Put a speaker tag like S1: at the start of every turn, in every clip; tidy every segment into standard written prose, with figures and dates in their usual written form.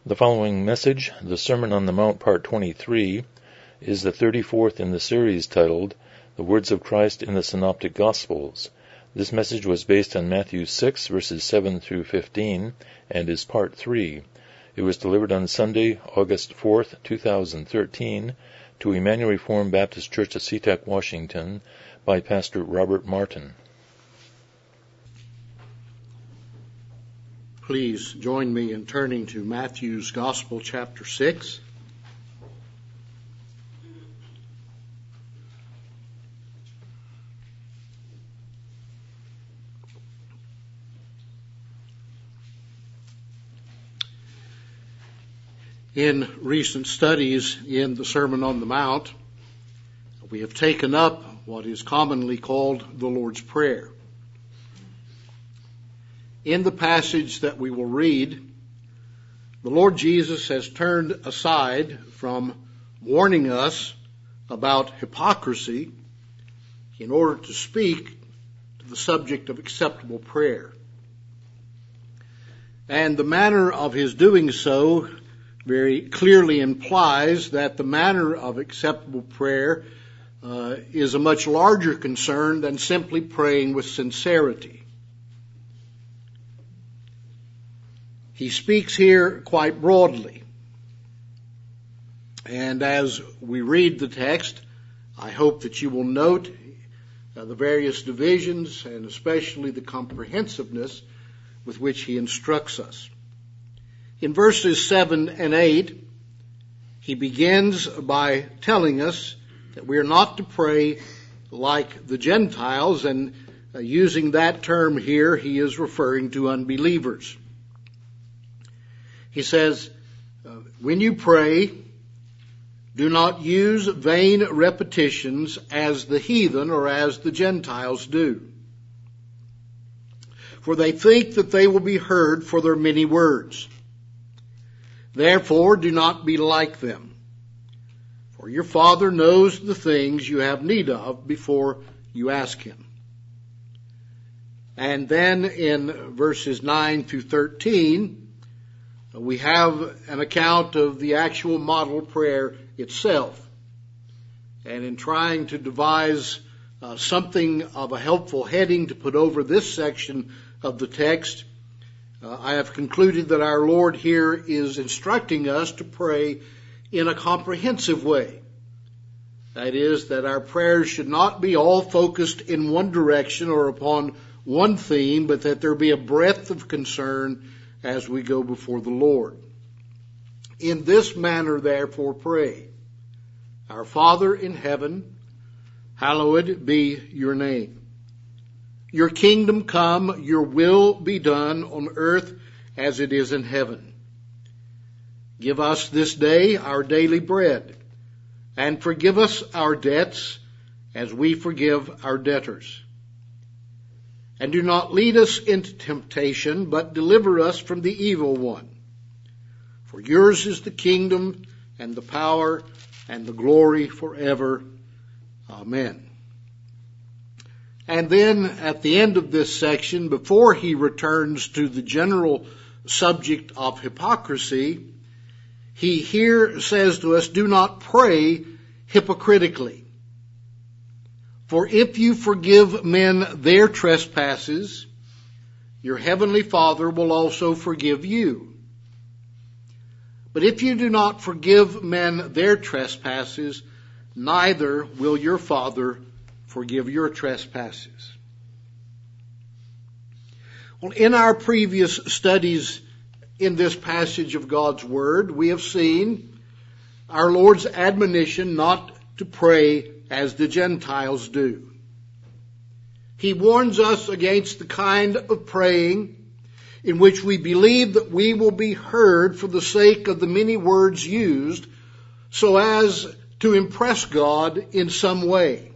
S1: The following message, the Sermon on the Mount, Part 23, is the 34th in the series titled, The Words of Christ in the Synoptic Gospels. This message was based on Matthew 6, verses 7 through 15, and is Part 3. It was delivered on Sunday, August 4th, 2013, to Emmanuel Reformed Baptist Church of SeaTac, Washington, by Pastor Robert Martin.
S2: Please join me in turning to Matthew's Gospel, chapter 6. In recent studies in the Sermon on the Mount, we have taken up what is commonly called the Lord's Prayer. In the passage that we will read, the Lord Jesus has turned aside from warning us about hypocrisy in order to speak to the subject of acceptable prayer. And the manner of his doing so very clearly implies that the manner of acceptable prayer is a much larger concern than simply praying with sincerity. He speaks here quite broadly. And as we read the text, I hope that you will note the various divisions and especially the comprehensiveness with which he instructs us. In verses 7 and 8, he begins by telling us that we are not to pray like the Gentiles, and using that term here, he is referring to unbelievers. He says, when you pray, do not use vain repetitions as the heathen or as the Gentiles do. For they think that they will be heard for their many words. Therefore, do not be like them. For your Father knows the things you have need of before you ask Him. And then in verses 9 through 13, we have an account of the actual model prayer itself. And in trying to devise something of a helpful heading to put over this section of the text, I have concluded that our Lord here is instructing us to pray in a comprehensive way. That is, that our prayers should not be all focused in one direction or upon one theme, but that there be a breadth of concern as we go before the Lord. In this manner, therefore, pray. Our Father in heaven, hallowed be your name. Your kingdom come, your will be done on earth as it is in heaven. Give us this day our daily bread, and forgive us our debts as we forgive our debtors. And do not lead us into temptation, but deliver us from the evil one. For yours is the kingdom and the power and the glory forever. Amen. And then at the end of this section, before he returns to the general subject of hypocrisy, he here says to us, do not pray hypocritically. For if you forgive men their trespasses, your heavenly Father will also forgive you. But if you do not forgive men their trespasses, neither will your Father forgive your trespasses. Well, in our previous studies in this passage of God's Word, we have seen our Lord's admonition not to pray as the Gentiles do. He warns us against the kind of praying in which we believe that we will be heard for the sake of the many words used so as to impress God in some way.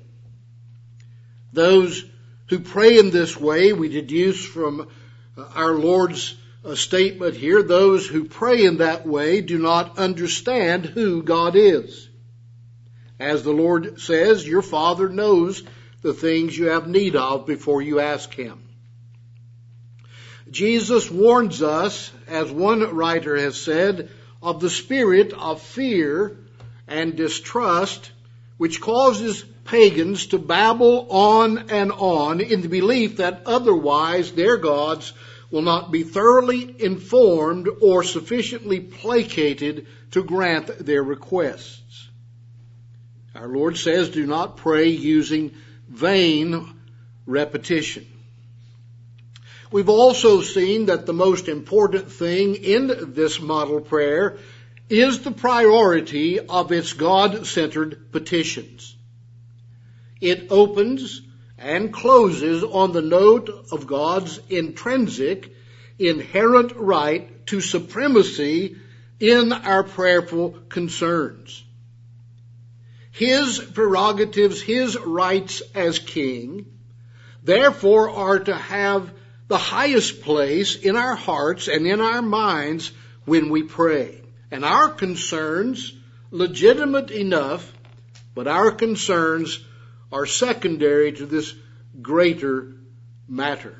S2: Those who pray in this way, we deduce from our Lord's statement here, those who pray in that way do not understand who God is. As the Lord says, your Father knows the things you have need of before you ask Him. Jesus warns us, as one writer has said, of the spirit of fear and distrust, which causes pagans to babble on and on in the belief that otherwise their gods will not be thoroughly informed or sufficiently placated to grant their requests. Our Lord says, do not pray using vain repetition. We've also seen that the most important thing in this model prayer is the priority of its God-centered petitions. It opens and closes on the note of God's intrinsic, inherent right to supremacy in our prayerful concerns. His prerogatives, his rights as king, therefore are to have the highest place in our hearts and in our minds when we pray. And our concerns, legitimate enough, but our concerns are secondary to this greater matter.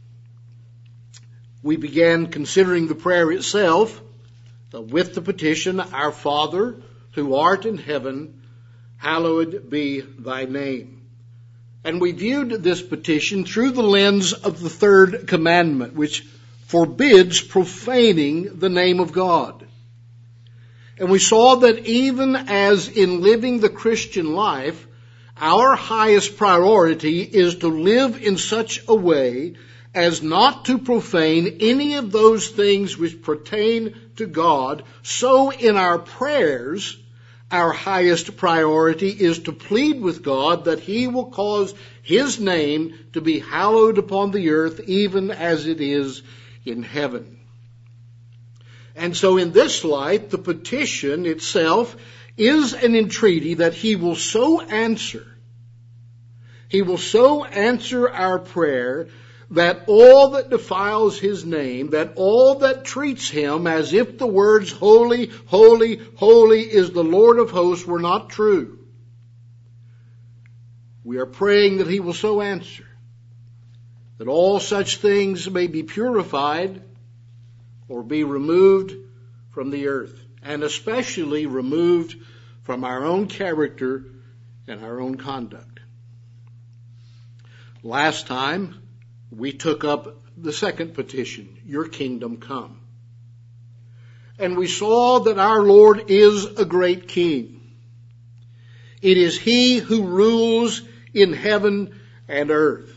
S2: We began considering the prayer itself with the petition, Our Father, who art in heaven, hallowed be thy name. And we viewed this petition through the lens of the third commandment, which forbids profaning the name of God. And we saw that even as in living the Christian life, our highest priority is to live in such a way as not to profane any of those things which pertain to God. So in our prayers, our highest priority is to plead with God that He will cause His name to be hallowed upon the earth, even as it is in heaven. And so in this light, the petition itself is an entreaty that He will so answer. He will so answer our prayer that all that defiles His name, that all that treats Him as if the words holy, holy, holy is the Lord of hosts were not true. We are praying that He will so answer that all such things may be purified or be removed from the earth, and especially removed from our own character and our own conduct. Last time, we took up the second petition, your kingdom come. And we saw that our Lord is a great king. It is He who rules in heaven and earth.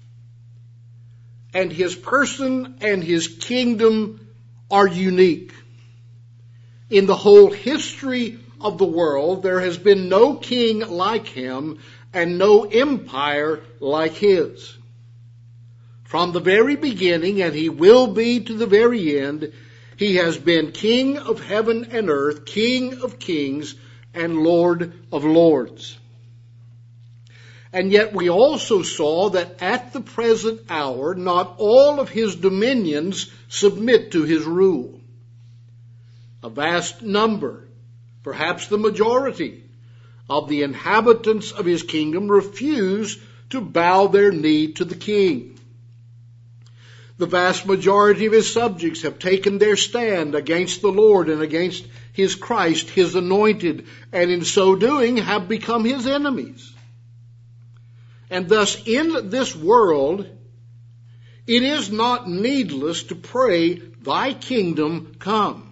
S2: And His person and His kingdom are unique. In the whole history of the world, there has been no king like Him and no empire like His. From the very beginning, and He will be to the very end, He has been King of heaven and earth, King of kings, and Lord of lords. And yet we also saw that at the present hour, not all of His dominions submit to His rule. A vast number, perhaps the majority, of the inhabitants of His kingdom refuse to bow their knee to the King. The vast majority of His subjects have taken their stand against the Lord and against His Christ, His anointed, and in so doing have become His enemies. And thus in this world, it is not needless to pray, Thy kingdom come.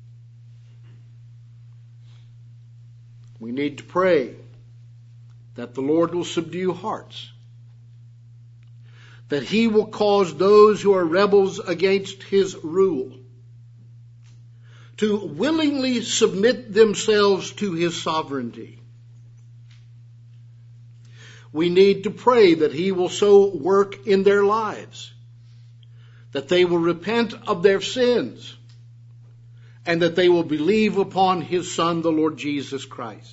S2: We need to pray that the Lord will subdue hearts, that He will cause those who are rebels against His rule to willingly submit themselves to His sovereignty. We need to pray that He will so work in their lives that they will repent of their sins and that they will believe upon His Son, the Lord Jesus Christ.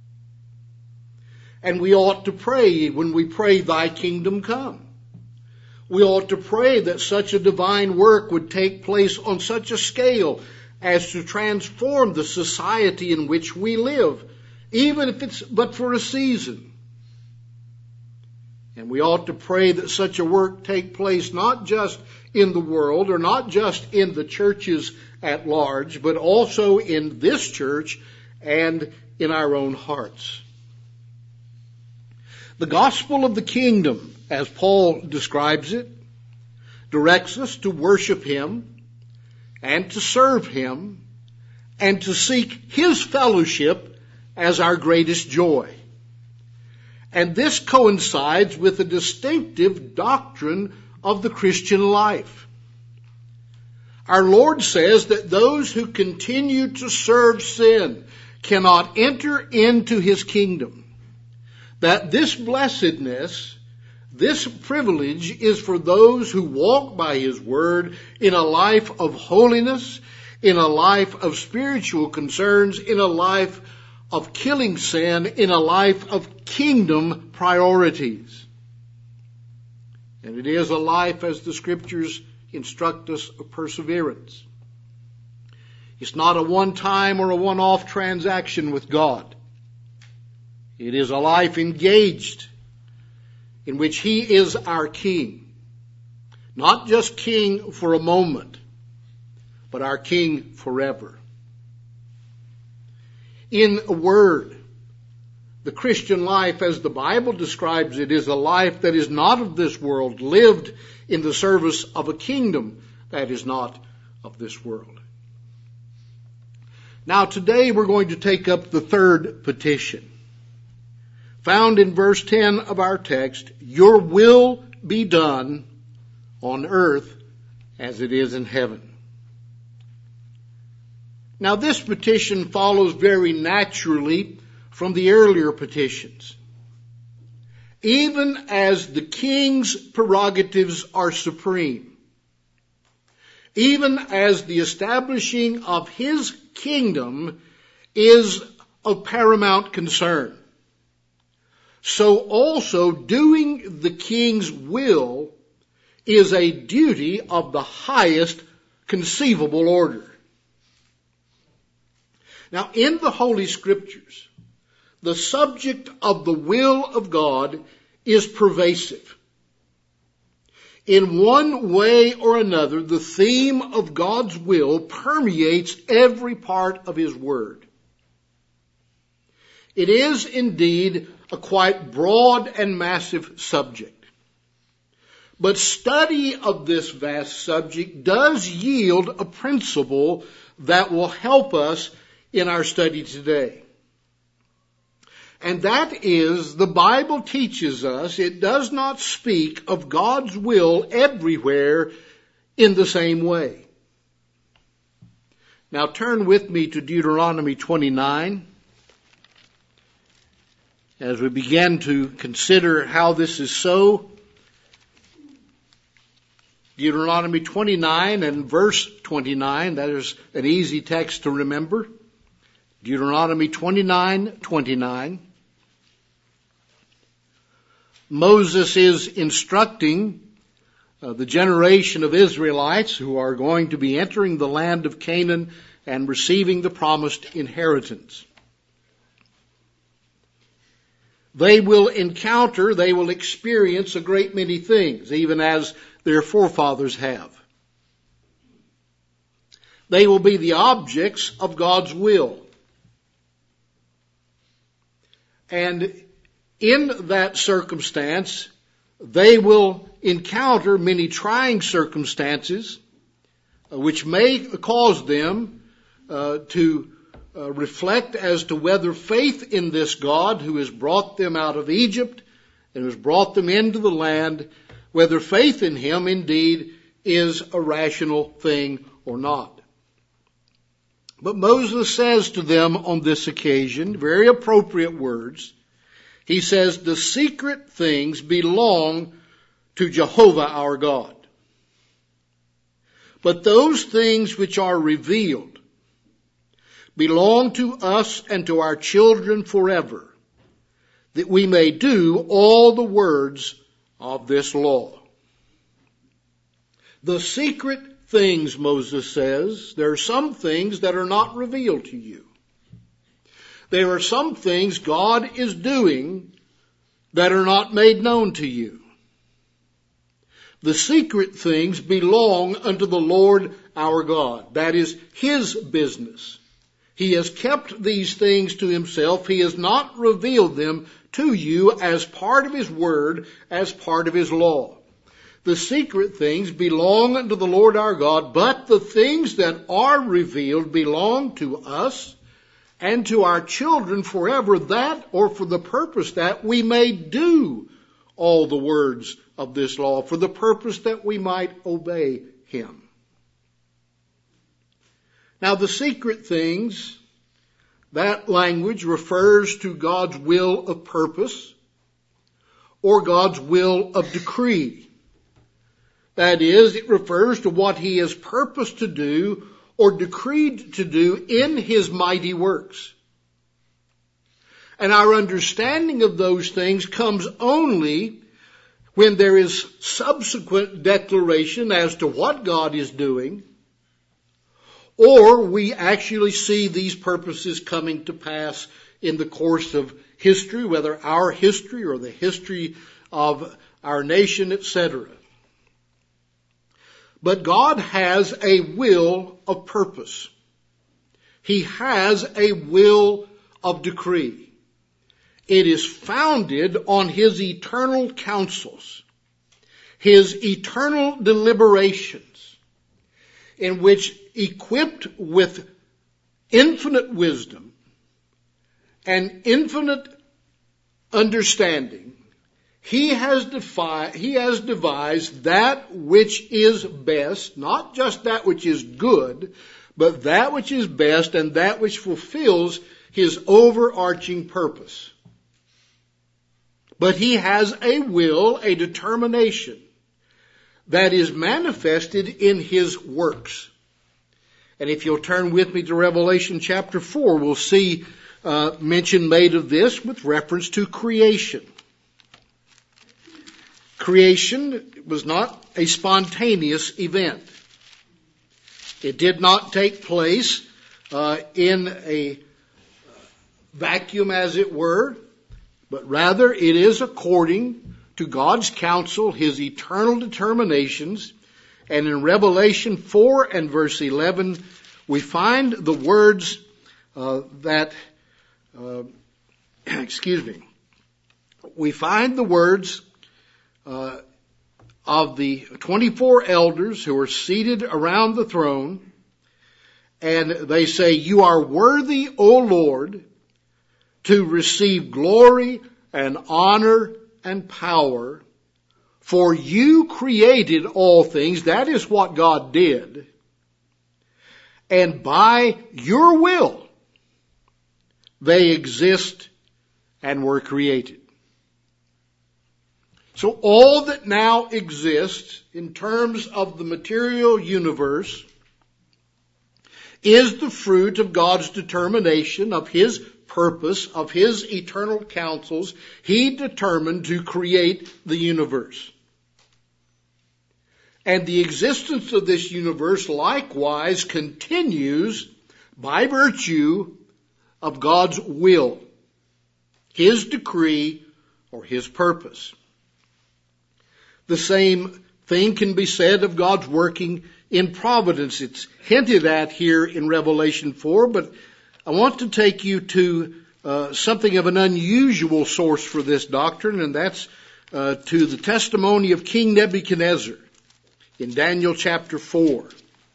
S2: And we ought to pray when we pray, Thy kingdom come. We ought to pray that such a divine work would take place on such a scale as to transform the society in which we live, even if it's but for a season. And we ought to pray that such a work take place not just in the world or not just in the churches at large, but also in this church and in our own hearts. The gospel of the kingdom, as Paul describes it, directs us to worship Him and to serve Him and to seek His fellowship as our greatest joy. And this coincides with the distinctive doctrine of the Christian life. Our Lord says that those who continue to serve sin cannot enter into His kingdom. That this blessedness, this privilege is for those who walk by His word in a life of holiness, in a life of spiritual concerns, in a life of killing sin, in a life of kingdom priorities. And it is a life, as the Scriptures instruct us, of perseverance. It's not a one-time or a one-off transaction with God. It is a life engaged in which He is our King. Not just King for a moment, but our King forever. In a word, the Christian life, as the Bible describes it, is a life that is not of this world, lived in the service of a kingdom that is not of this world. Now today we're going to take up the third petition. Found in verse 10 of our text, your will be done on earth as it is in heaven. Now this petition follows very naturally from the earlier petitions. Even as the king's prerogatives are supreme, even as the establishing of his kingdom is of paramount concern, so also doing the king's will is a duty of the highest conceivable order. Now, in the Holy Scriptures, the subject of the will of God is pervasive. In one way or another, the theme of God's will permeates every part of His Word. It is indeed a quite broad and massive subject. But study of this vast subject does yield a principle that will help us in our study today. And that is, the Bible teaches us it does not speak of God's will everywhere in the same way. Now turn with me to Deuteronomy 29 as we begin to consider how this is so. Deuteronomy 29 and verse 29, that is an easy text to remember. Deuteronomy 29:29. Moses is instructing the generation of Israelites who are going to be entering the land of Canaan and receiving the promised inheritance. They will experience a great many things, even as their forefathers have. They will be the objects of God's will. And in that circumstance, they will encounter many trying circumstances, which may cause them to reflect as to whether faith in this God who has brought them out of Egypt and has brought them into the land, whether faith in Him indeed is a rational thing or not. But Moses says to them on this occasion, very appropriate words, he says, the secret things belong to Jehovah our God. But those things which are revealed belong to us and to our children forever, that we may do all the words of this law. The secret things, Moses says, there are some things that are not revealed to you. There are some things God is doing that are not made known to you. The secret things belong unto the Lord our God. That is His business. He has kept these things to Himself. He has not revealed them to you as part of His Word, as part of His law. The secret things belong unto the Lord our God, but the things that are revealed belong to us and to our children forever, that or for the purpose that we may do all the words of this law, for the purpose that we might obey Him. Now the secret things, that language refers to God's will of purpose or God's will of decree. That is, it refers to what He has purposed to do or decreed to do in His mighty works. And our understanding of those things comes only when there is subsequent declaration as to what God is doing, or we actually see these purposes coming to pass in the course of history, whether our history or the history of our nation, etc. But God has a will of purpose. He has a will of decree. It is founded on His eternal counsels, His eternal deliberations, in which, equipped with infinite wisdom and infinite understanding, He has devised that which is best, not just that which is good, but that which is best and that which fulfills His overarching purpose. But He has a will, a determination, that is manifested in His works. And if you'll turn with me to Revelation chapter 4, we'll see mention made of this with reference to creation. Creation was not a spontaneous event. It did not take place in a vacuum, as it were, but rather it is according to God's counsel, His eternal determinations. And in Revelation 4 and verse 11, we find the words we find the words of the 24 elders who are seated around the throne, and they say, "You are worthy, O Lord, to receive glory and honor and power, for you created all things." That is what God did. "And by your will they exist and were created." So all that now exists in terms of the material universe is the fruit of God's determination, of His purpose, of His eternal counsels. He determined to create the universe. And the existence of this universe likewise continues by virtue of God's will, His decree, or His purpose. The same thing can be said of God's working in providence. It's hinted at here in Revelation 4, but I want to take you to something of an unusual source for this doctrine, and that's to the testimony of King Nebuchadnezzar in Daniel chapter 4.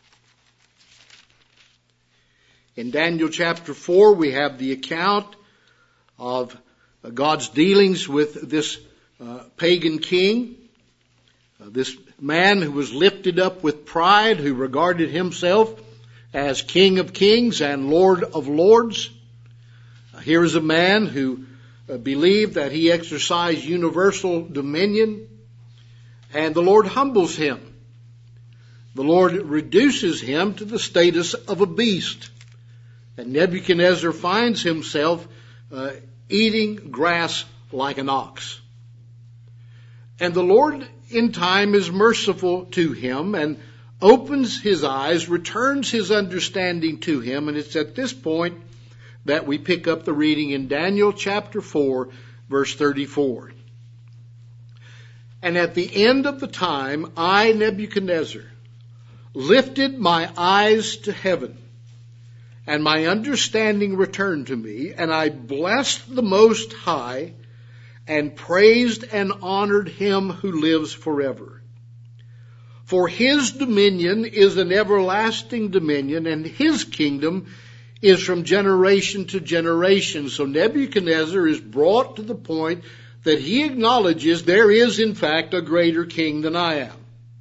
S2: In Daniel chapter 4, we have the account of God's dealings with this pagan king, this man who was lifted up with pride, who regarded himself as King of Kings and Lord of Lords. Here is a man who believed that he exercised universal dominion, and the Lord humbles him. The Lord reduces him to the status of a beast. And Nebuchadnezzar finds himself eating grass like an ox. And the Lord in time is merciful to him and opens his eyes, returns his understanding to him. And it's at this point that we pick up the reading in Daniel chapter 4, verse 34. And at the end of the time, I, Nebuchadnezzar, lifted my eyes to heaven, and my understanding returned to me, and I blessed the Most High, and praised and honored him who lives forever. For his dominion is an everlasting dominion, and his kingdom is from generation to generation. So Nebuchadnezzar is brought to the point that he acknowledges there is in fact a greater king than I am.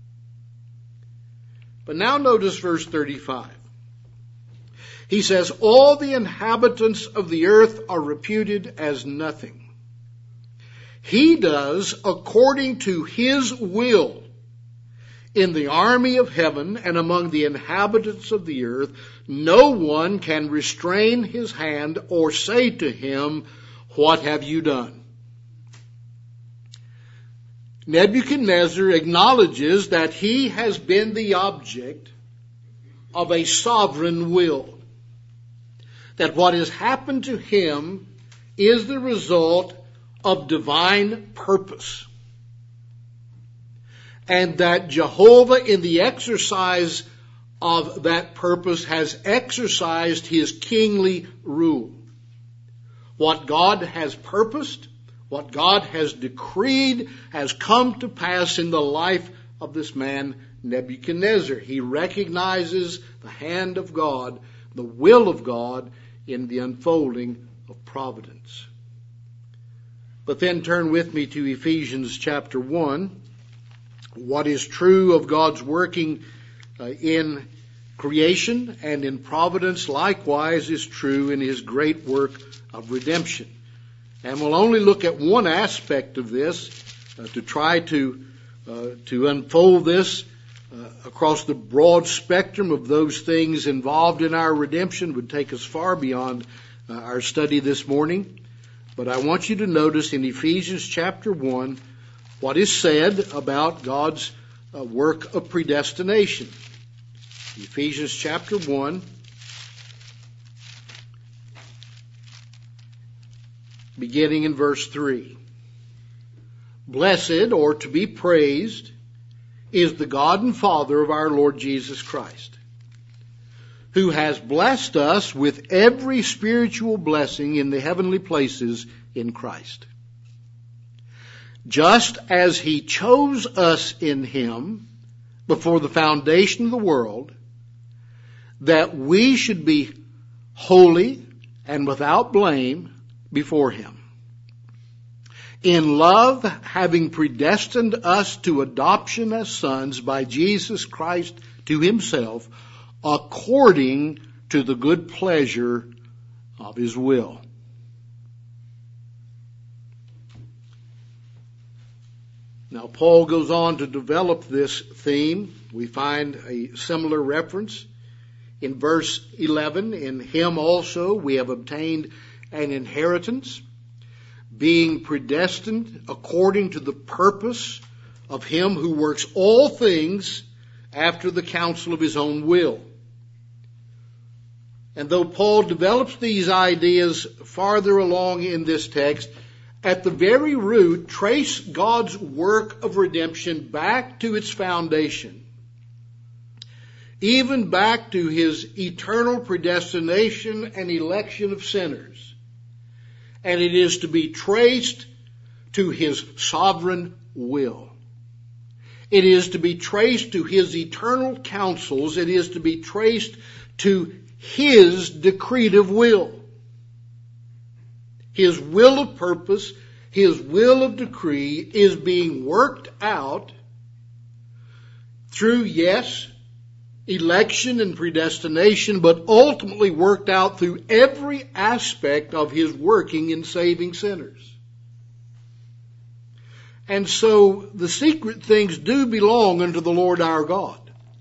S2: But now notice verse 35. He says, all the inhabitants of the earth are reputed as nothing. He does according to his will in the army of heaven and among the inhabitants of the earth. No one can restrain his hand or say to him, what have you done? Nebuchadnezzar acknowledges that he has been the object of a sovereign will. That what has happened to him is the result of divine purpose. And that Jehovah, in the exercise of that purpose, has exercised his kingly rule. What God has purposed, what God has decreed, has come to pass in the life of this man, Nebuchadnezzar. He recognizes the hand of God, the will of God, in the unfolding of providence. But then turn with me to Ephesians chapter 1. What is true of God's working in creation and in providence likewise is true in his great work of redemption. And we'll only look at one aspect of this to try to unfold this across the broad spectrum of those things involved in our redemption. Would take us far beyond our study this morning. But I want you to notice in Ephesians chapter 1 what is said about God's work of predestination. Ephesians chapter 1, beginning in verse 3. Blessed, or to be praised, is the God and Father of our Lord Jesus Christ, who has blessed us with every spiritual blessing in the heavenly places in Christ. Just as he chose us in him before the foundation of the world, that we should be holy and without blame before him. In love, having predestined us to adoption as sons by Jesus Christ to himself, according to the good pleasure of his will. Now, Paul goes on to develop this theme. We find a similar reference in verse 11. In him also we have obtained an inheritance, being predestined according to the purpose of him who works all things after the counsel of his own will. And though Paul develops these ideas farther along in this text, at the very root, trace God's work of redemption back to its foundation, even back to his eternal predestination and election of sinners. And it is to be traced to his sovereign will. It is to be traced to his eternal counsels. It is to be traced to his decretive will. His will of purpose, his will of decree is being worked out through, yes, election and predestination, but ultimately worked out through every aspect of his working in saving sinners. And so the secret things do belong unto the Lord our God.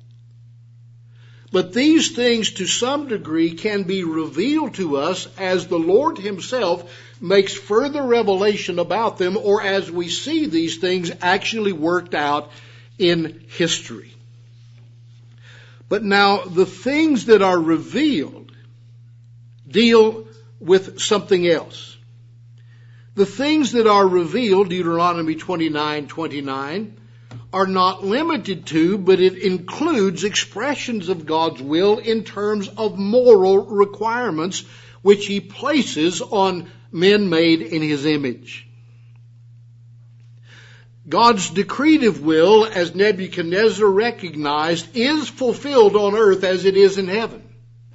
S2: But these things to some degree can be revealed to us as the Lord himself makes further revelation about them, or as we see these things actually worked out in history. But now the things that are revealed deal with something else. The things that are revealed, Deuteronomy 29:29, are not limited to, but it includes expressions of God's will in terms of moral requirements which He places on men made in His image. God's decretive will, as Nebuchadnezzar recognized, is fulfilled on earth as it is in heaven.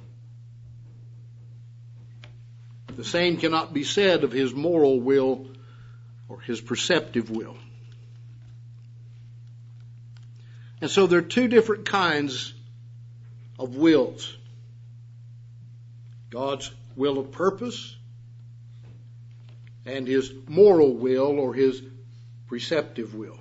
S2: The same cannot be said of His moral will or His perceptive will. And so there are two different kinds of wills. God's will of purpose and His moral will or His preceptive will.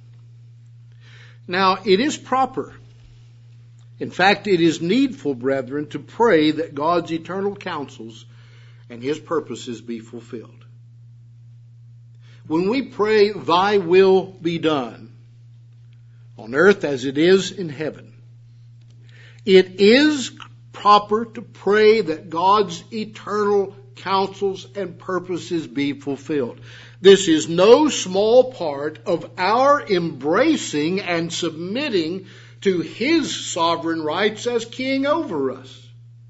S2: Now, it is proper. In fact, it is needful, brethren, to pray that God's eternal counsels and His purposes be fulfilled. When we pray, Thy will be done, on earth as it is in heaven, it is proper to pray that God's eternal counsels and purposes be fulfilled. This is no small part of our embracing and submitting to His sovereign rights as King over us.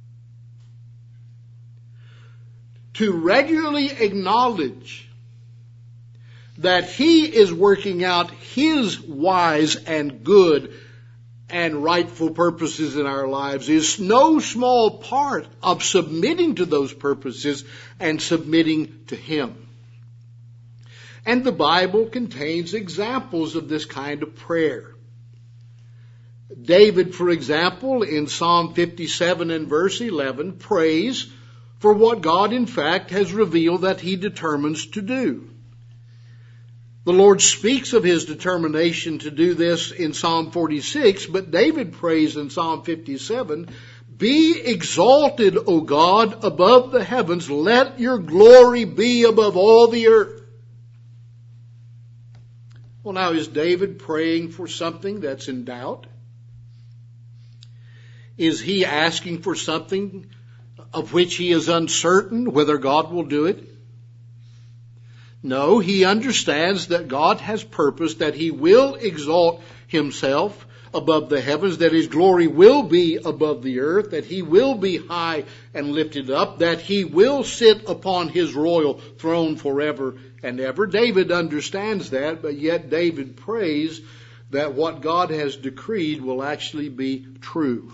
S2: To regularly acknowledge that He is working out His wise and good and rightful purposes in our lives is no small part of submitting to those purposes and submitting to Him. And the Bible contains examples of this kind of prayer. David, for example, in Psalm 57 and verse 11, prays for what God, in fact, has revealed that He determines to do. The Lord speaks of His determination to do this in Psalm 46, but David prays in Psalm 57, "Be exalted, O God, above the heavens. Let your glory be above all the earth." Well, now, is David praying for something that's in doubt? Is he asking for something of which he is uncertain whether God will do it? No, he understands that God has purposed that He will exalt Himself above the heavens, that His glory will be above the earth, that He will be high and lifted up, that He will sit upon His royal throne forever and ever. David understands that, but yet David prays that what God has decreed will actually be true.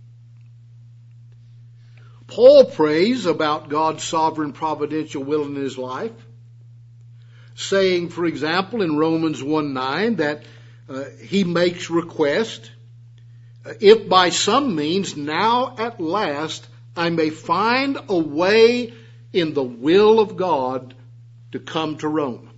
S2: Paul prays about God's sovereign providential will in his life, saying, for example, in Romans 1:9, that he makes request, "If by some means now at last I may find a way in the will of God to come to Rome."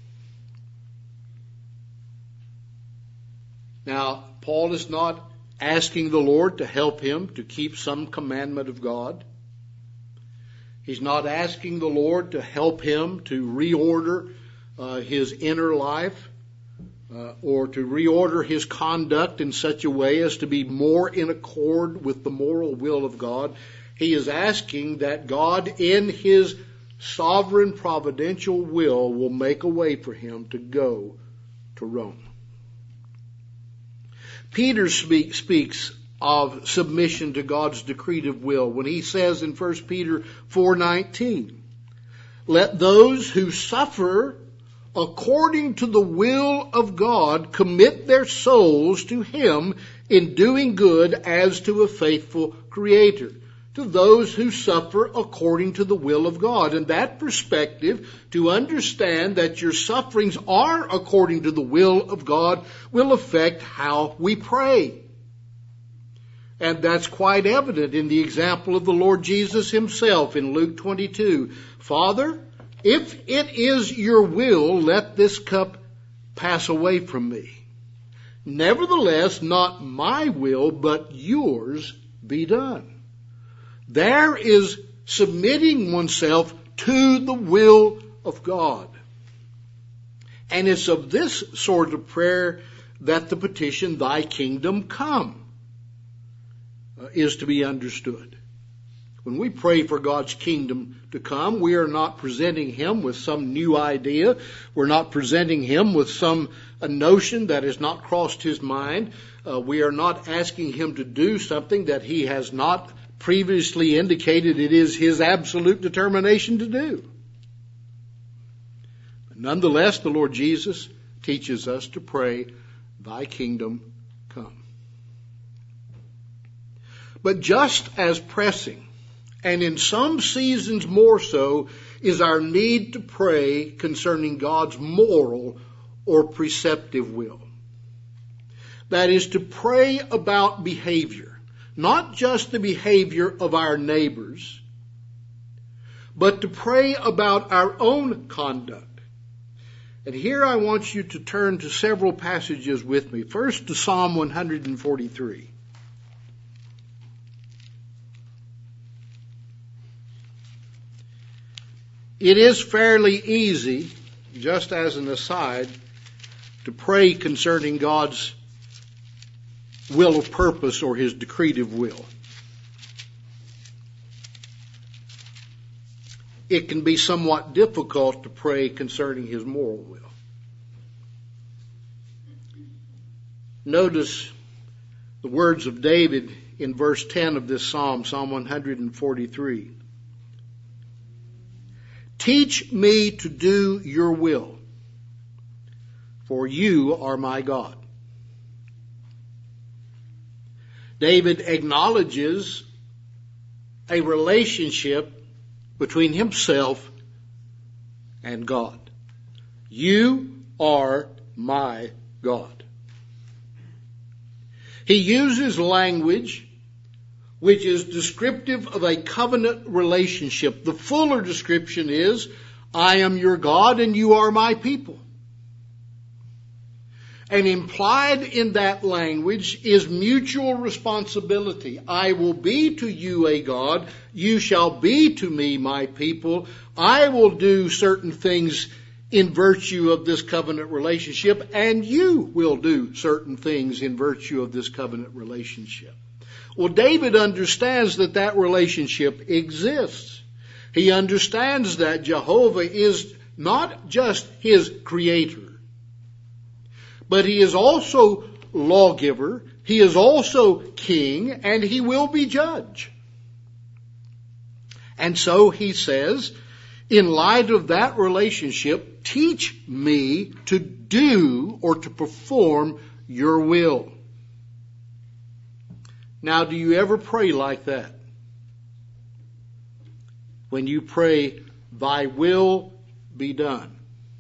S2: Now, Paul is not asking the Lord to help him to keep some commandment of God. He's not asking the Lord to help him to reorder his inner life or to reorder his conduct in such a way as to be more in accord with the moral will of God. He is asking that God, in His sovereign providential will make a way for him to go to Rome. Peter speaks of submission to God's decretive will when he says in 1 Peter 4:19, "Let those who suffer according to the will of God commit their souls to Him in doing good as to a faithful Creator." To those who suffer according to the will of God. And that perspective, to understand that your sufferings are according to the will of God, will affect how we pray. And that's quite evident in the example of the Lord Jesus Himself in Luke 22. "Father, if it is your will, let this cup pass away from me. Nevertheless, not my will, but yours be done." There is submitting oneself to the will of God. And it's of this sort of prayer that the petition, "Thy kingdom come," is to be understood. When we pray for God's kingdom to come, we are not presenting Him with some new idea. We're not presenting Him with a notion that has not crossed His mind. We are not asking Him to do something that He has not previously indicated it is His absolute determination to do. But nonetheless, the Lord Jesus teaches us to pray, Thy kingdom come. But just as pressing, and in some seasons more so, is our need to pray concerning God's moral or preceptive will. That is, to pray about behavior, not just the behavior of our neighbors, but to pray about our own conduct. And here I want you to turn to several passages with me. First to Psalm 143. It is fairly easy, just as an aside, to pray concerning God's will of purpose or His decretive will. It can be somewhat difficult to pray concerning His moral will. Notice the words of David in verse 10 of this psalm, Psalm 143. Teach me to do your will, for you are my God. David acknowledges a relationship between himself and God. You are my God. He uses language which is descriptive of a covenant relationship. The fuller description is, I am your God and you are my people. And implied in that language is mutual responsibility. I will be to you a God. You shall be to me my people. I will do certain things in virtue of this covenant relationship, and you will do certain things in virtue of this covenant relationship. Well, David understands that that relationship exists. He understands that Jehovah is not just his creator, but he is also lawgiver, he is also king, and he will be judge. And so he says, in light of that relationship, teach me to do or to perform your will. Now, do you ever pray like that? When you pray, thy will be done.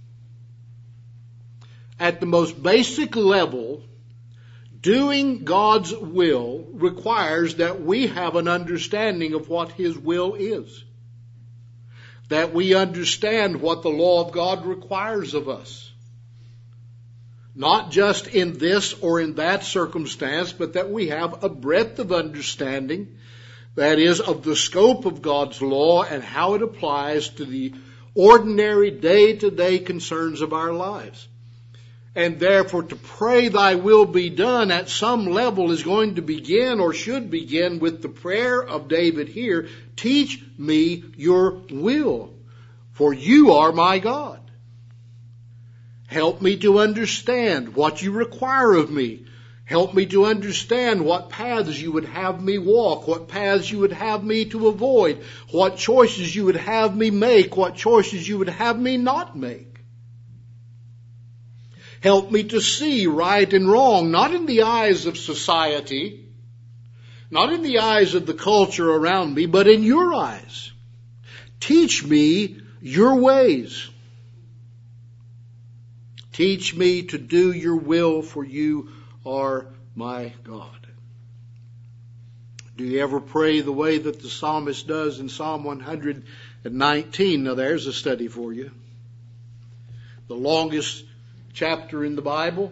S2: At the most basic level, doing God's will requires that we have an understanding of what His will is. That we understand what the law of God requires of us. Not just in this or in that circumstance, but that we have a breadth of understanding, that is, of the scope of God's law and how it applies to the ordinary day-to-day concerns of our lives. And therefore, to pray thy will be done at some level is going to begin or should begin with the prayer of David here, teach me your will, for you are my God. Help me to understand what you require of me. Help me to understand what paths you would have me walk, what paths you would have me to avoid, what choices you would have me make, what choices you would have me not make. Help me to see right and wrong, not in the eyes of society, not in the eyes of the culture around me, but in your eyes. Teach me your ways. Teach me to do your will, for you are my God. Do you ever pray the way that the psalmist does in Psalm 119? Now there's a study for you. The longest chapter in the Bible.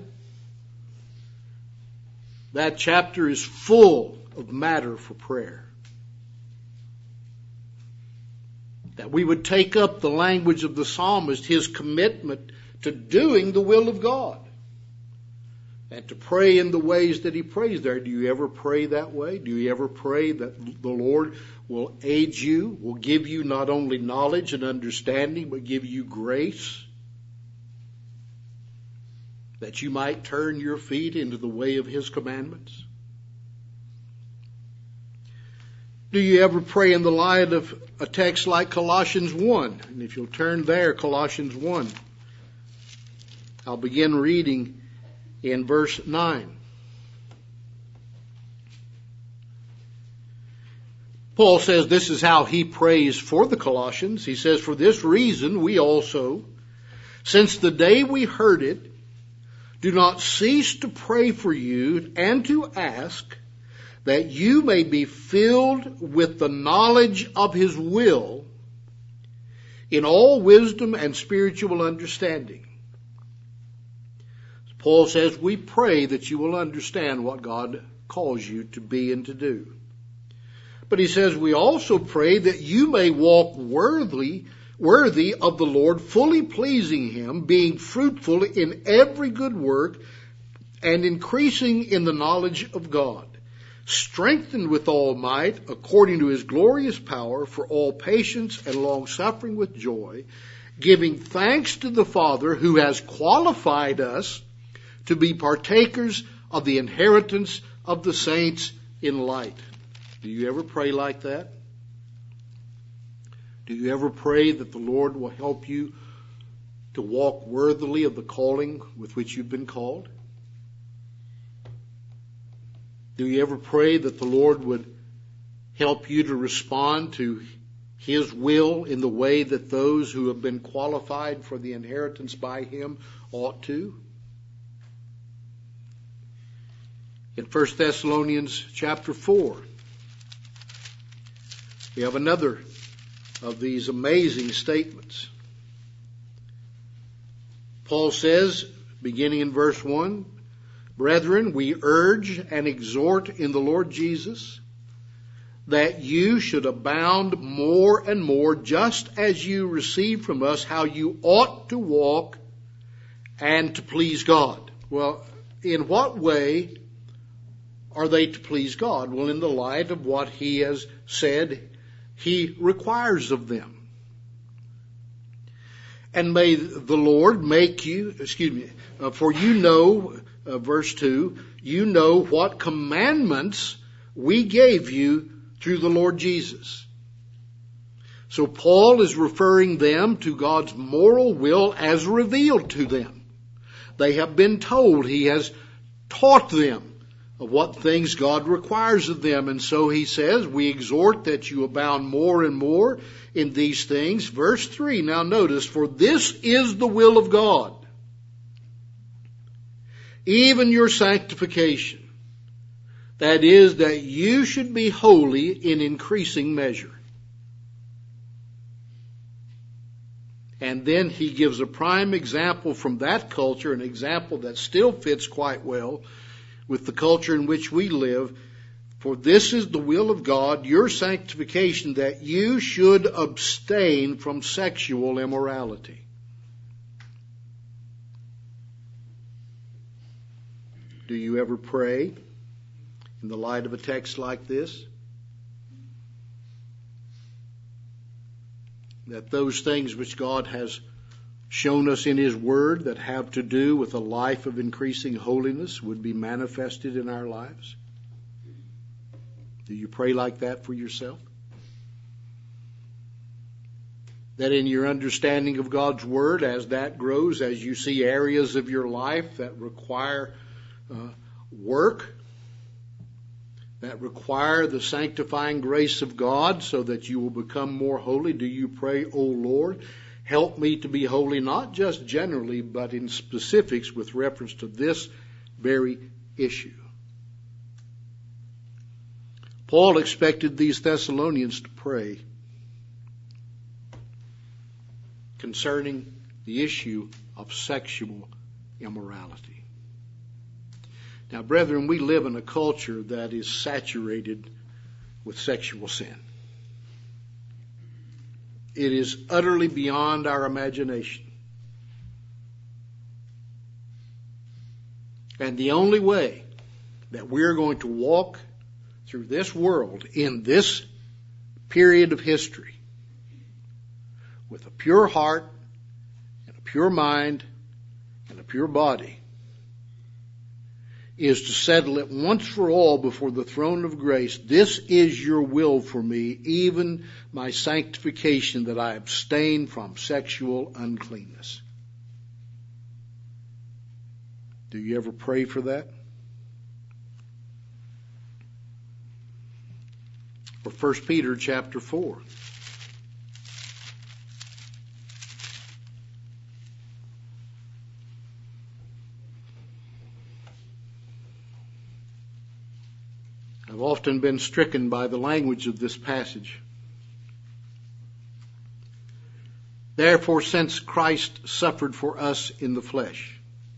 S2: That chapter is full of matter for prayer. That we would take up the language of the psalmist, his commitment to doing the will of God. and to pray in the ways that he prays there. Do you ever pray that way? Do you ever pray that the Lord will aid you, will give you not only knowledge and understanding, but give you grace, that you might turn your feet into the way of his commandments? Do you ever pray in the light of a text like Colossians 1? And if you'll turn there, Colossians 1, I'll begin reading in verse 9. Paul says this is how he prays for the Colossians. He says, "For this reason we also, since the day we heard it, do not cease to pray for you and to ask that you may be filled with the knowledge of his will in all wisdom and spiritual understanding." Paul says, we pray that you will understand what God calls you to be and to do. But he says, we also pray that you may walk worthy of the Lord, fully pleasing him, being fruitful in every good work and increasing in the knowledge of God, strengthened with all might according to his glorious power for all patience and long suffering with joy, giving thanks to the Father who has qualified us to be partakers of the inheritance of the saints in light. Do you ever pray like that? Do you ever pray that the Lord will help you to walk worthily of the calling with which you've been called? Do you ever pray that the Lord would help you to respond to his will in the way that those who have been qualified for the inheritance by him ought to? In 1 Thessalonians chapter 4, we have another of these amazing statements. Paul says, beginning in verse 1, "Brethren, we urge and exhort in the Lord Jesus that you should abound more and more, just as you receive from us how you ought to walk and to please God." Well, in what way are they to please God? Well, in the light of what he has said he requires of them. "And may the Lord make you," for you know, verse 2, "you know what commandments we gave you through the Lord Jesus." So Paul is referring them to God's moral will as revealed to them. They have been told, he has taught them of what things God requires of them. And so he says, we exhort that you abound more and more in these things. Verse 3, now notice, "For this is the will of God, even your sanctification. That is, that you should be holy in increasing measure." And then he gives a prime example from that culture, an example that still fits quite well with the culture in which we live. "For this is the will of God, your sanctification, that you should abstain from sexual immorality." Do you ever pray in the light of a text like this, that those things which God has shown us in his word that have to do with a life of increasing holiness would be manifested in our lives? Do you pray like that for yourself? That in your understanding of God's word, as that grows, as you see areas of your life that require work, that require the sanctifying grace of God so that you will become more holy, do you pray, "O Lord, help me to be holy," not just generally, but in specifics with reference to this very issue? Paul expected these Thessalonians to pray concerning the issue of sexual immorality. Now, brethren, we live in a culture that is saturated with sexual sin. It is utterly beyond our imagination. And the only way that we're going to walk through this world in this period of history with a pure heart and a pure mind and a pure body is to settle it once for all before the throne of grace. This is your will for me, even my sanctification, that I abstain from sexual uncleanness. Do you ever pray for that? Or 1 Peter chapter 4. I've often been stricken by the language of this passage. Therefore, since Christ suffered for us in the flesh,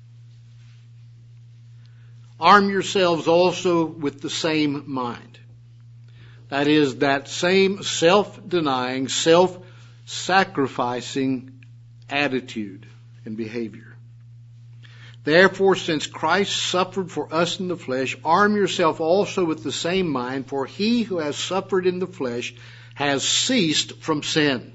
S2: arm yourselves also with the same mind. That is, that same self-denying, self-sacrificing attitude and behavior. Therefore, since Christ suffered for us in the flesh, arm yourself also with the same mind, for he who has suffered in the flesh has ceased from sin,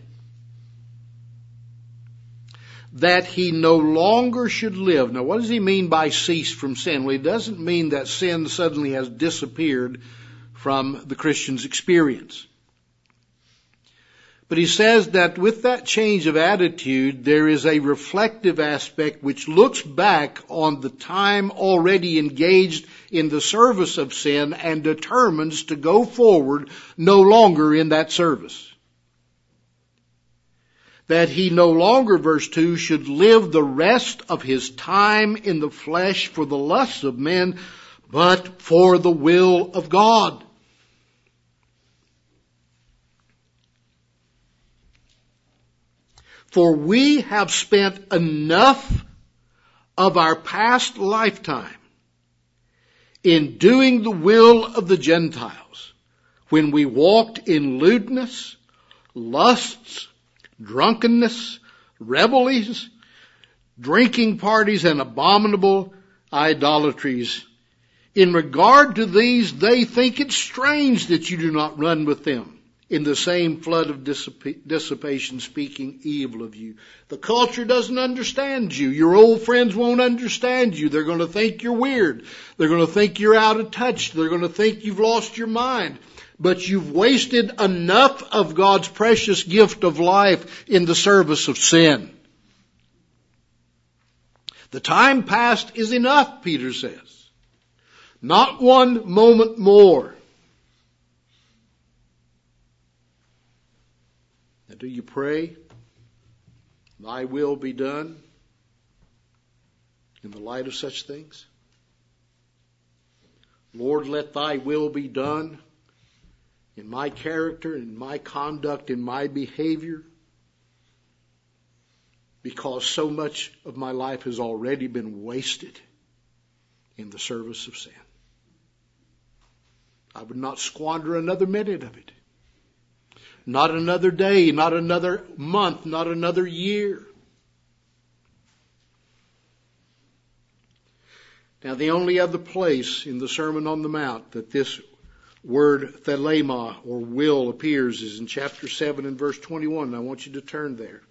S2: that he no longer should live. Now, what does he mean by ceased from sin? Well, he doesn't mean that sin suddenly has disappeared from the Christian's experience. But he says that with that change of attitude, there is a reflective aspect which looks back on the time already engaged in the service of sin and determines to go forward no longer in that service. That he no longer, verse 2, should live the rest of his time in the flesh for the lusts of men, but for the will of God. For we have spent enough of our past lifetime in doing the will of the Gentiles, when we walked in lewdness, lusts, drunkenness, revelries, drinking parties, and abominable idolatries. In regard to these, they think it strange that you do not run with them in the same flood of dissipation, speaking evil of you. The culture doesn't understand you. Your old friends won't understand you. They're going to think you're weird. They're going to think you're out of touch. They're going to think you've lost your mind. But you've wasted enough of God's precious gift of life in the service of sin. The time past is enough, Peter says. Not one moment more. Now, do you pray, thy will be done, in the light of such things? Lord, let thy will be done in my character, in my conduct, in my behavior, because so much of my life has already been wasted in the service of sin. I would not squander another minute of it. Not another day, not another month, not another year. Now, the only other place in the Sermon on the Mount that this word thelema, or will, appears is in chapter 7 and verse 21. I want you to turn there.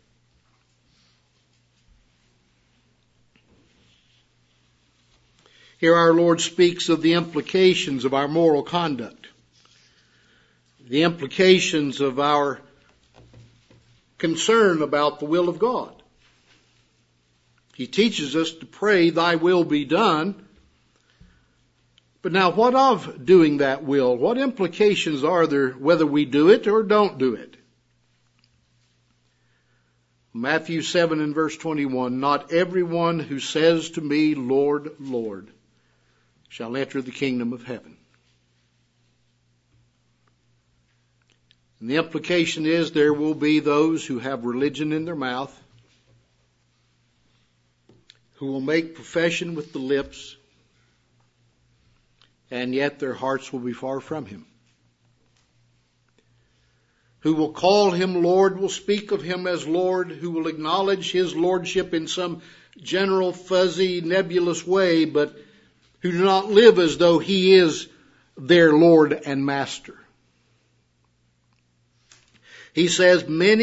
S2: Here our Lord speaks of the implications of our moral conduct, the implications of our concern about the will of God. He teaches us to pray, thy will be done. But now, what of doing that will? What implications are there whether we do it or don't do it? Matthew 7 and verse 21, not everyone who says to me, Lord, Lord, shall enter the kingdom of heaven. And the implication is there will be those who have religion in their mouth, who will make profession with the lips, and yet their hearts will be far from him. Who will call him Lord, will speak of him as Lord, who will acknowledge his lordship in some general, fuzzy, nebulous way, but who do not live as though He is their Lord and Master. He says,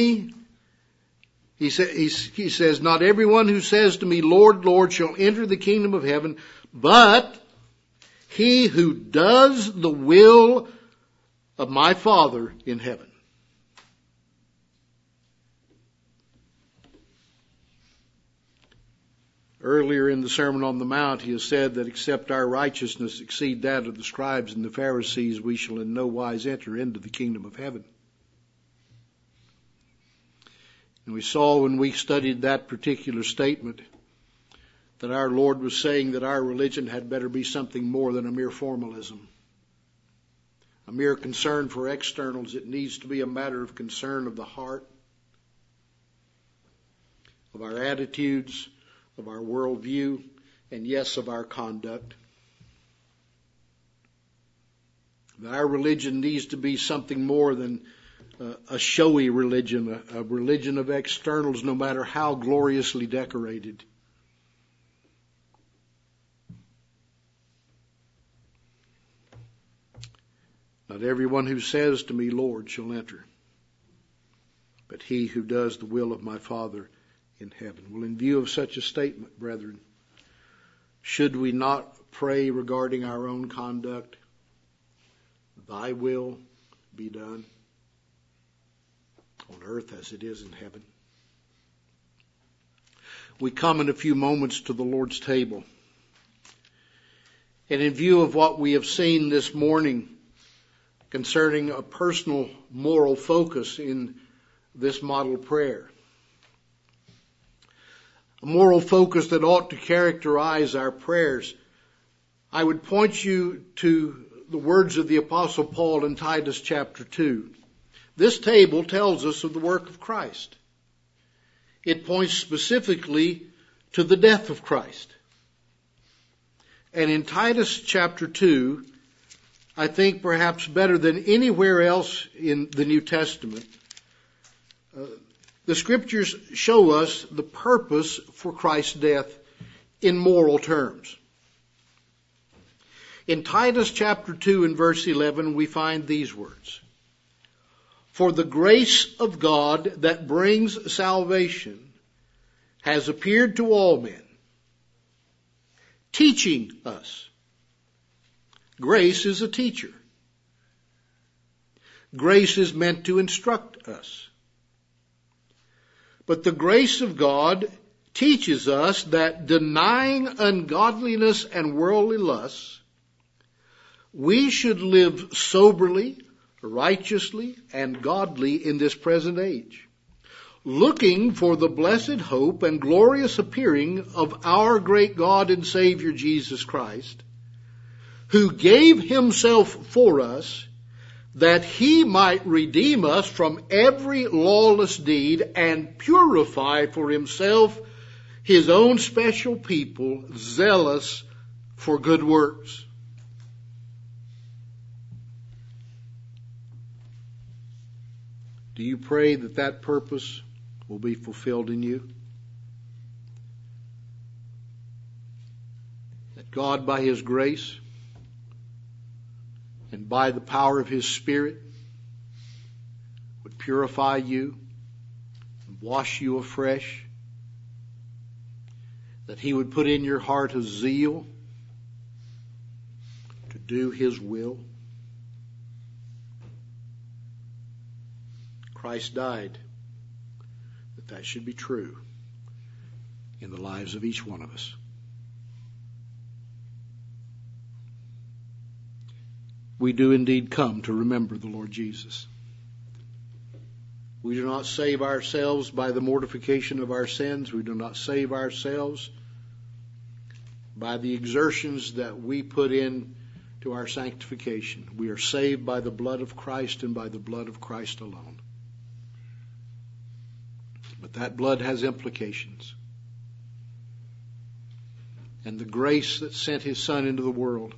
S2: he says, not everyone who says to me, Lord, Lord, shall enter the kingdom of heaven, but he who does the will of my Father in heaven. Earlier in the Sermon on the Mount, he has said that except our righteousness exceed that of the scribes and the Pharisees, we shall in no wise enter into the kingdom of heaven. And we saw when we studied that particular statement that our Lord was saying that our religion had better be something more than a mere formalism, a mere concern for externals. It needs to be a matter of concern of the heart, of our attitudes, of our worldview, and yes, of our conduct. That our religion needs to be something more than a showy religion, a religion of externals, no matter how gloriously decorated. Not everyone who says to me, Lord, shall enter, but he who does the will of my Father in heaven. Well, in view of such a statement, brethren, should we not pray regarding our own conduct? Thy will be done on earth as it is in heaven. We come in a few moments to the Lord's table. And in view of what we have seen this morning concerning a personal moral focus in this model prayer, a moral focus that ought to characterize our prayers, I would point you to the words of the Apostle Paul in Titus chapter 2. This table tells us of the work of Christ. It points specifically to the death of Christ. And in Titus chapter 2, I think perhaps better than anywhere else in the New Testament, the Scriptures show us the purpose for Christ's death in moral terms. In Titus chapter 2 and verse 11, we find these words. For the grace of God that brings salvation has appeared to all men, teaching us. Grace is a teacher. Grace is meant to instruct us. But the grace of God teaches us that denying ungodliness and worldly lusts, we should live soberly, righteously, and godly in this present age, looking for the blessed hope and glorious appearing of our great God and Savior Jesus Christ, who gave himself for us that he might redeem us from every lawless deed and purify for himself his own special people, zealous for good works. Do you pray that that purpose will be fulfilled in you? That God, by his grace and by the power of his Spirit, would purify you and wash you afresh? That he would put in your heart a zeal to do his will? Christ died that should be true in the lives of each one of us. We do indeed come to remember the Lord Jesus. We do not save ourselves by the mortification of our sins. We do not save ourselves by the exertions that we put in to our sanctification. We are saved by the blood of Christ and by the blood of Christ alone. But that blood has implications. And the grace that sent his Son into the world,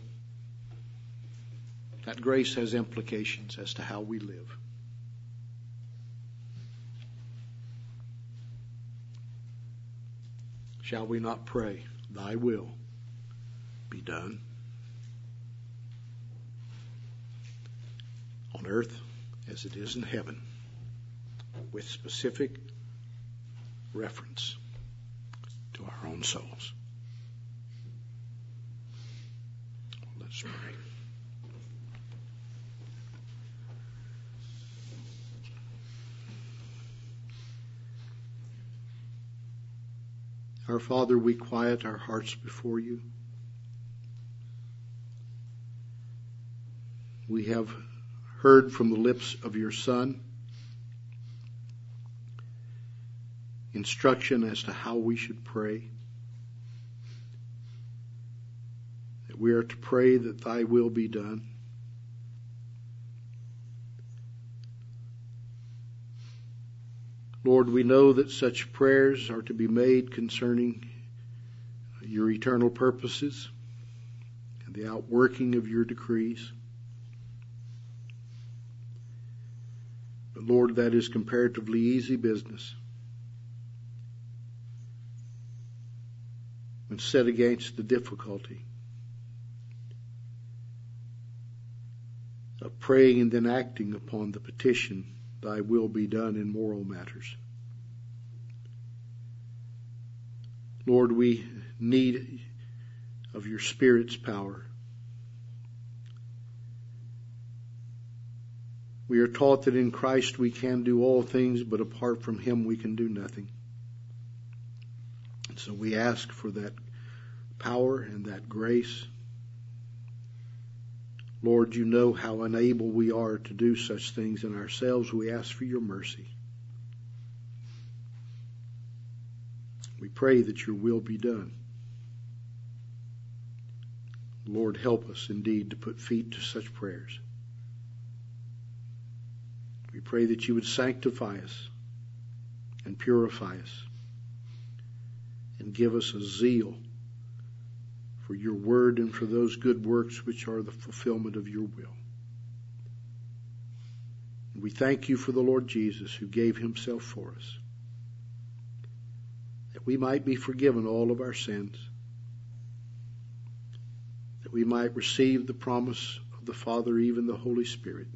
S2: that grace has implications as to how we live. Shall we not pray, thy will be done? on earth as it is in heaven, with specific reference to our own souls. Let's pray. Our Father, we quiet our hearts before you. We have heard from the lips of your Son instruction as to how we should pray. That we are to pray that thy will be done. Lord, we know that such prayers are to be made concerning your eternal purposes and the outworking of your decrees. But Lord, that is comparatively easy business when set against the difficulty of praying and then acting upon the petition, thy will be done in moral matters. Lord, we need of your Spirit's power. We are taught that in Christ we can do all things, but apart from him we can do nothing. And so we ask for that power and that grace. Lord, you know how unable we are to do such things in ourselves. We ask for your mercy. We pray that your will be done. Lord, help us indeed to put feet to such prayers. We pray that you would sanctify us and purify us and give us a zeal for your word and for those good works which are the fulfillment of your will. And we thank you for the Lord Jesus who gave himself for us, that we might be forgiven all of our sins, that we might receive the promise of the Father, even the Holy Spirit.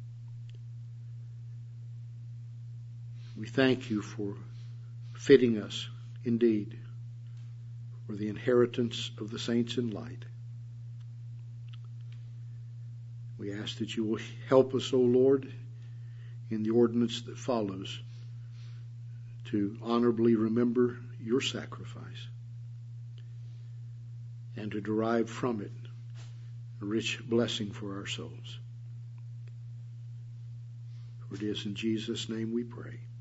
S2: We thank you for fitting us indeed for the inheritance of the saints in light. We ask that you will help us, O Lord, in the ordinance that follows, to honorably remember your sacrifice and to derive from it a rich blessing for our souls. For it is in Jesus' name we pray.